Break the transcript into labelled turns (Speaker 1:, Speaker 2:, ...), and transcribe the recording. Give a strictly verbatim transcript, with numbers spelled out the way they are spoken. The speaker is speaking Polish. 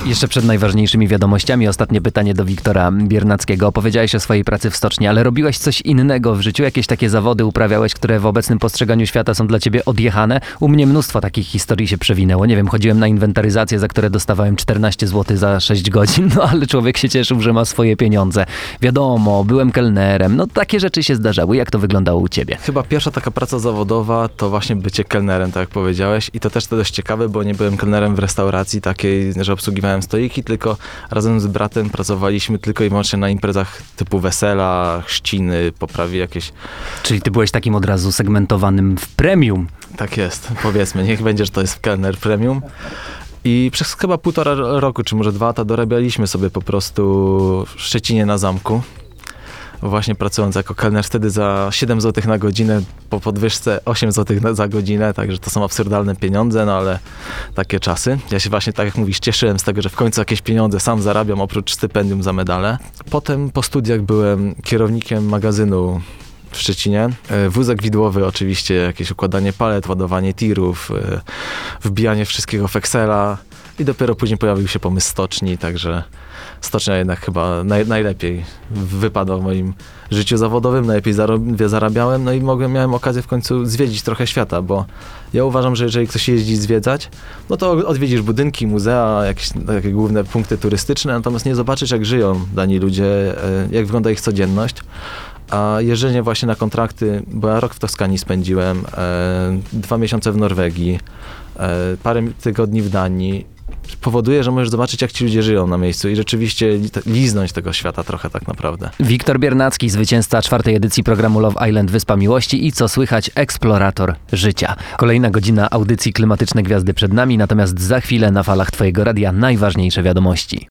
Speaker 1: Jeszcze przed najważniejszymi wiadomościami ostatnie pytanie do Wiktora Biernackiego. Opowiedziałeś o swojej pracy w stoczni, ale robiłeś coś innego w życiu? Jakieś takie zawody uprawiałeś, które w obecnym postrzeganiu świata są dla ciebie odjechane? U mnie mnóstwo takich historii się przewinęło. Nie wiem, chodziłem na inwentaryzację, za które dostawałem czternaście złotych za sześć godzin, no ale człowiek się cieszył, że ma swoje pieniądze. Wiadomo, byłem kelnerem, no takie rzeczy się zdarzały. Jak to wyglądało u ciebie?
Speaker 2: Chyba pierwsza taka praca zawodowa to właśnie bycie kelnerem, tak jak powiedziałeś. I to też to dość ciekawe, bo nie byłem kelnerem w restauracji takiej, że obsługiwałem stoiki, tylko razem z bratem pracowaliśmy tylko i wyłącznie na imprezach typu wesela, chrzciny, poprawi jakieś...
Speaker 1: Czyli ty byłeś takim od razu segmentowanym w premium.
Speaker 2: Tak jest, powiedzmy. Niech będzie, że to jest kelner premium. I przez chyba półtora roku, czy może dwa lata dorabialiśmy sobie po prostu w Szczecinie na zamku. Właśnie pracując jako kelner wtedy za siedem złotych na godzinę, po podwyżce osiem złotych za godzinę, także to są absurdalne pieniądze, no ale takie czasy. Ja się właśnie, tak jak mówisz, cieszyłem z tego, że w końcu jakieś pieniądze sam zarabiam, oprócz stypendium za medale. Potem po studiach byłem kierownikiem magazynu w Szczecinie. Wózek widłowy oczywiście, jakieś układanie palet, ładowanie tirów, wbijanie wszystkiego w Excela i dopiero później pojawił się pomysł stoczni, także stocznia jednak chyba naj, najlepiej wypadła w moim życiu zawodowym, najlepiej zarob- zarabiałem, no i mogłem, miałem okazję w końcu zwiedzić trochę świata, bo ja uważam, że jeżeli ktoś jeździ zwiedzać, no to odwiedzisz budynki, muzea, jakieś takie główne punkty turystyczne, natomiast nie zobaczysz, jak żyją dani ludzie, jak wygląda ich codzienność. A jeżdżenie właśnie na kontrakty, bo ja rok w Toskanii spędziłem, e, dwa miesiące w Norwegii, e, parę tygodni w Danii, powoduje, że możesz zobaczyć, jak ci ludzie żyją na miejscu i rzeczywiście liznąć tego świata trochę tak naprawdę.
Speaker 1: Wiktor Biernacki, zwycięzca czwartej edycji programu Love Island Wyspa Miłości i co słychać, eksplorator życia. Kolejna godzina audycji Klimatyczne Gwiazdy przed nami, natomiast za chwilę na falach twojego radia najważniejsze wiadomości.